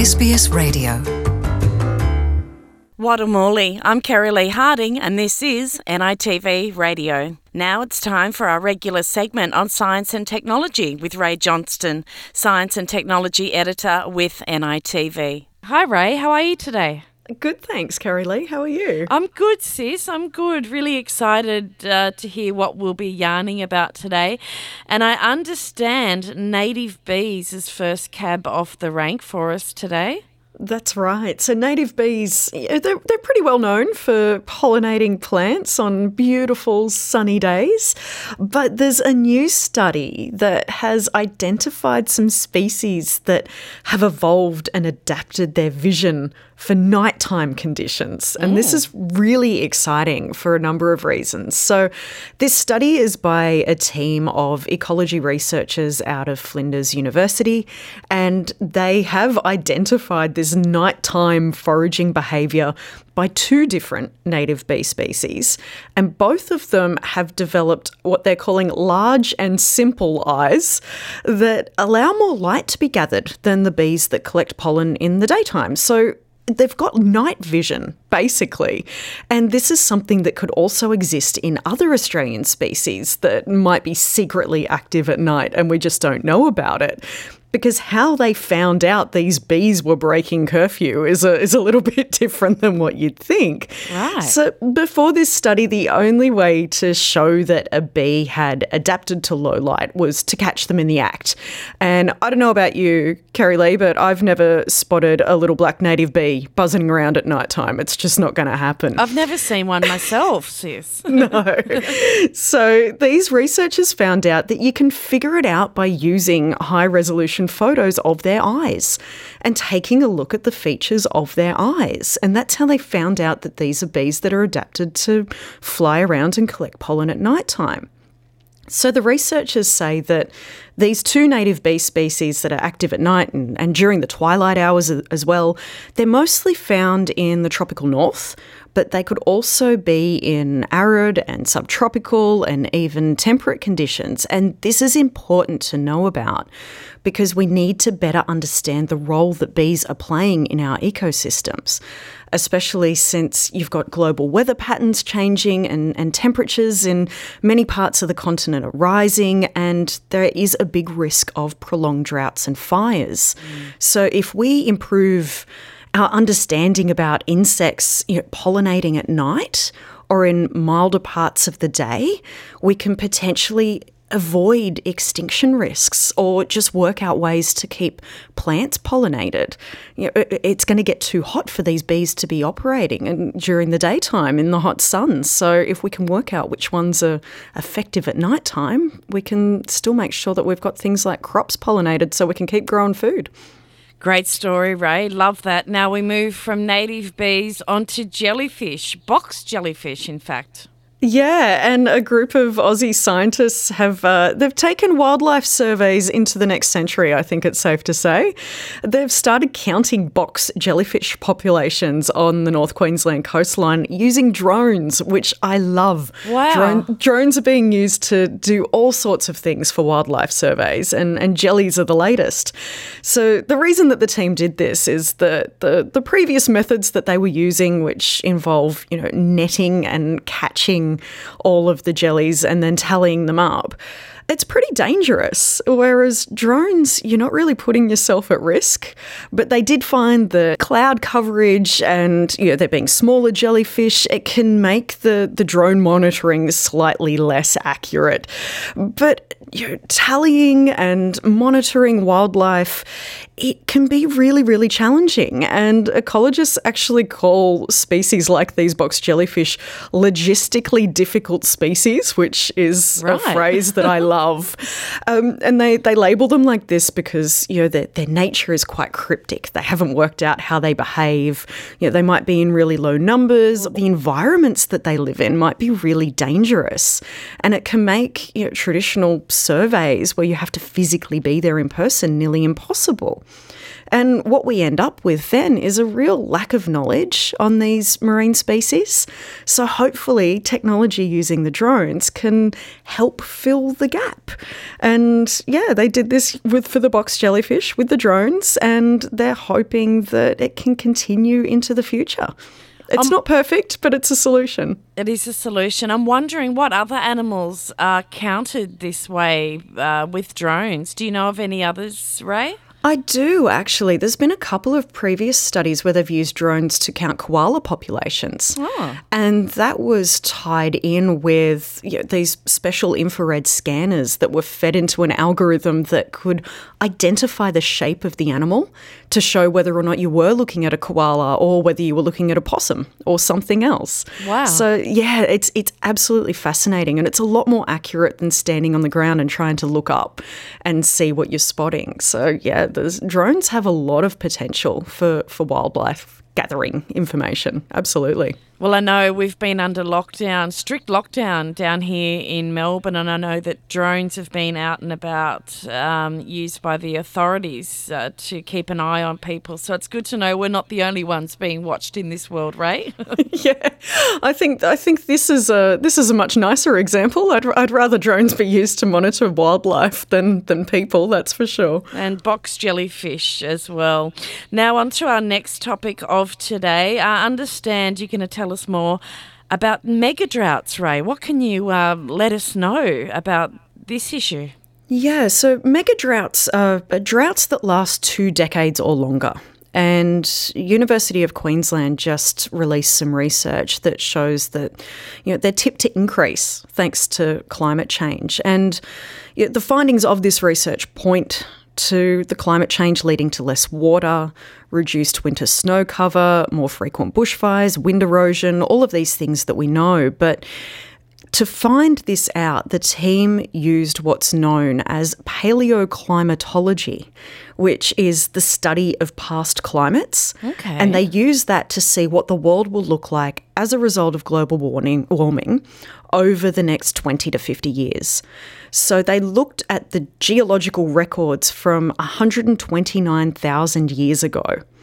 SBS Radio. Wadamuli, I'm Kerry Lee Harding and this is NITV Radio. Now it's time for our regular segment on science and technology with Ray Johnston, Science and Technology Editor with NITV. Hi Ray, how are you today? Good, thanks, Kerry Lee. How are you? I'm good, sis. I'm good. Really excited to hear what we'll be yarning about today. And I understand native bees is first cab off the rank for us today. That's right. So native bees, they're pretty well known for pollinating plants on beautiful sunny days. But there's a new study that has identified some species that have evolved and adapted their vision for nighttime conditions. And this is really exciting for a number of reasons. So this study is by a team of ecology researchers out of Flinders University, and they have identified this nighttime foraging behaviour by two different native bee species, and both of them have developed what they're calling large and simple eyes that allow more light to be gathered than the bees that collect pollen in the daytime. So they've got night vision, basically. And this is something that could also exist in other Australian species that might be secretly active at night and we just don't know about it. Because how they found out these bees were breaking curfew is a little bit different than what you'd think. Right. So before this study, the only way to show that a bee had adapted to low light was to catch them in the act. And I don't know about you, Kerry Lee, but I've never spotted a little black native bee buzzing around at night time. It's just not going to happen. I've never seen one myself, sis. No. So these researchers found out that you can figure it out by using high-resolution photos of their eyes and taking a look at the features of their eyes. And that's how they found out that these are bees that are adapted to fly around and collect pollen at nighttime. So the researchers say that these two native bee species that are active at night and during the twilight hours as well, they're mostly found in the tropical north, but they could also be in arid and subtropical and even temperate conditions. And this is important to know about because we need to better understand the role that bees are playing in our ecosystems, especially since you've got global weather patterns changing and temperatures in many parts of the continent are rising, and there is a big risk of prolonged droughts and fires. So if we improve our understanding about insects pollinating at night or in milder parts of the day, we can potentially avoid extinction risks or just work out ways to keep plants pollinated. It's going to get too hot for these bees to be operating and during the daytime in the hot sun. So if we can work out which ones are effective at nighttime, we can still make sure that we've got things like crops pollinated so we can keep growing food. Great story, Ray. Love that. Now we move from native bees onto jellyfish, box jellyfish, in fact. Yeah, and a group of Aussie scientists have they've taken wildlife surveys into the next century, I think it's safe to say. They've started counting box jellyfish populations on the North Queensland coastline using drones, which I love. Wow. Drones are being used to do all sorts of things for wildlife surveys, and jellies are the latest. So the reason that the team did this is that the previous methods that they were using, which involve netting and catching all of the jellies and then tallying them up, it's pretty dangerous. Whereas drones, you're not really putting yourself at risk. But they did find the cloud coverage and there being smaller jellyfish, it can make the drone monitoring slightly less accurate. But tallying and monitoring wildlife, it can be really, really challenging. And ecologists actually call species like these box jellyfish logistically difficult species, which is a phrase that I love. And they label them like this because, their nature is quite cryptic. They haven't worked out how they behave. They might be in really low numbers. The environments that they live in might be really dangerous. And it can make traditional surveys where you have to physically be there in person nearly impossible. And what we end up with then is a real lack of knowledge on these marine species. So hopefully technology using the drones can help fill the gap. And yeah, they did this for the box jellyfish with the drones, and they're hoping that it can continue into the future. It's not perfect, but it's a solution. It is a solution. I'm wondering what other animals are counted this way with drones. Do you know of any others, Ray? I do, actually. There's been a couple of previous studies where they've used drones to count koala populations. Oh. And that was tied in with these special infrared scanners that were fed into an algorithm that could identify the shape of the animal to show whether or not you were looking at a koala or whether you were looking at a possum or something else. Wow. So, yeah, it's absolutely fascinating, and it's a lot more accurate than standing on the ground and trying to look up and see what you're spotting. So, yeah, drones have a lot of potential for wildlife gathering information. Absolutely. Well, I know we've been under lockdown, strict lockdown down here in Melbourne, and I know that drones have been out and about, used by the authorities to keep an eye on people. So it's good to know we're not the only ones being watched in this world, Ray. Yeah, I think this is a much nicer example. I'd rather drones be used to monitor wildlife than people, that's for sure. And box jellyfish as well. Now on to our next topic of today. I understand you're going to tell us more about mega droughts, Ray. What can you let us know about this issue? Yeah, so mega droughts are droughts that last 2 decades or longer. And University of Queensland just released some research that shows that they're tipped to increase thanks to climate change. And the findings of this research point to the climate change leading to less water, reduced winter snow cover, more frequent bushfires, wind erosion, all of these things that we know. But to find this out, the team used what's known as paleoclimatology, which is the study of past climates. Okay. And they use that to see what the world will look like as a result of global warming over the next 20 to 50 years. So they looked at the geological records from 129,000 years ago,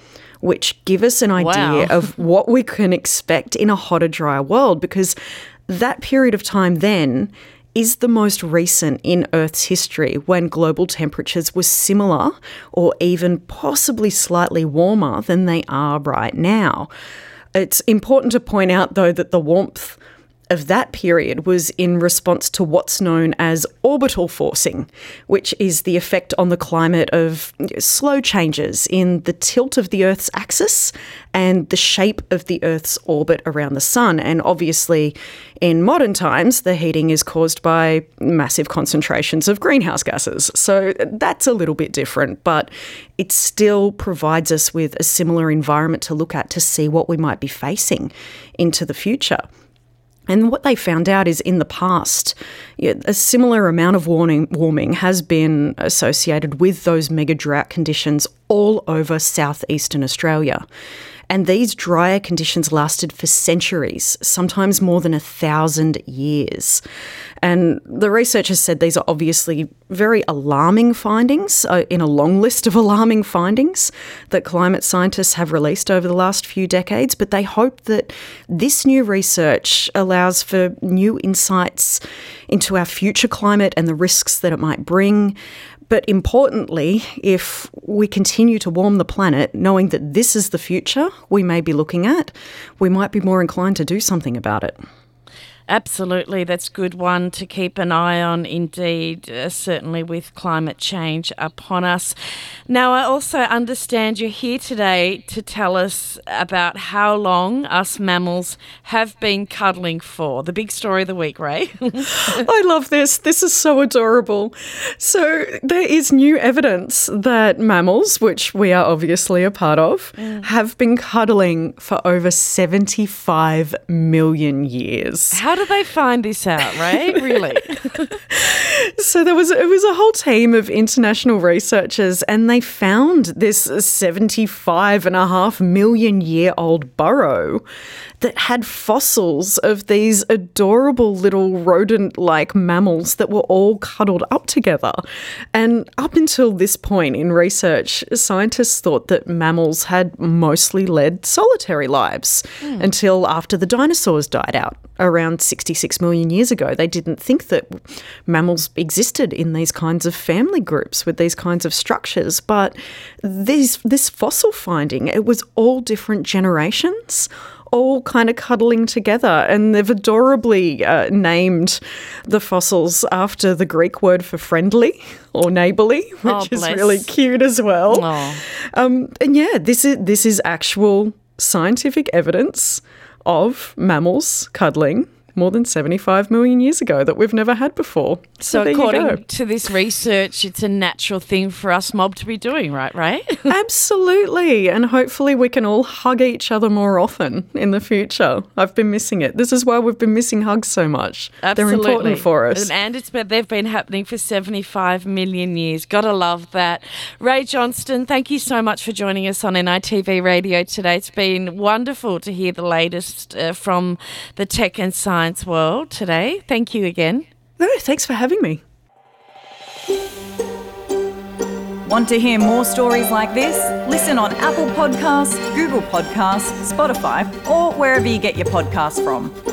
which give us an idea of what we can expect in a hotter, drier world, because that period of time then is the most recent in Earth's history when global temperatures were similar or even possibly slightly warmer than they are right now. It's important to point out, though, that the warmth of that period was in response to what's known as orbital forcing, which is the effect on the climate of slow changes in the tilt of the Earth's axis and the shape of the Earth's orbit around the sun. And obviously, in modern times, the heating is caused by massive concentrations of greenhouse gases. So that's a little bit different, but it still provides us with a similar environment to look at to see what we might be facing into the future. And what they found out is in the past, a similar amount of warming has been associated with those mega drought conditions all over southeastern Australia. And these drier conditions lasted for centuries, sometimes more than 1,000 years. And the researchers said these are obviously very alarming findings in a long list of alarming findings that climate scientists have released over the last few decades. But they hope that this new research allows for new insights into our future climate and the risks that it might bring. But importantly, if we continue to warm the planet, knowing that this is the future we may be looking at, we might be more inclined to do something about it. Absolutely, that's a good one to keep an eye on indeed, certainly with climate change upon us. Now, I also understand you're here today to tell us about how long us mammals have been cuddling for. The big story of the week, Ray. I love this. This is so adorable. So there is new evidence that mammals, which we are obviously a part of, have been cuddling for over 75 million years. How How did they find this out, Ray? Really? So it was a whole team of international researchers, and they found this 75.5 million year old burrow that had fossils of these adorable little rodent-like mammals that were all cuddled up together. And up until this point in research, scientists thought that mammals had mostly led solitary lives until after the dinosaurs died out around 66 million years ago. They didn't think that mammals existed in these kinds of family groups with these kinds of structures. But this fossil finding, it was all different generations, all kind of cuddling together, and they've adorably named the fossils after the Greek word for friendly or neighbourly, which is really cute as well. And yeah, this is actual scientific evidence of mammals cuddling more than 75 million years ago that we've never had before. So according to this research, it's a natural thing for us mob to be doing, right, Ray? Absolutely. And hopefully we can all hug each other more often in the future. I've been missing it. This is why we've been missing hugs so much. Absolutely. They're important for us. And they've been happening for 75 million years. Gotta love that. Ray Johnston, thank you so much for joining us on NITV Radio today. It's been wonderful to hear the latest from the tech and science world today. Thank you again. No, thanks for having me. Want to hear more stories like this? Listen on Apple Podcasts, Google Podcasts, Spotify, or wherever you get your podcasts from.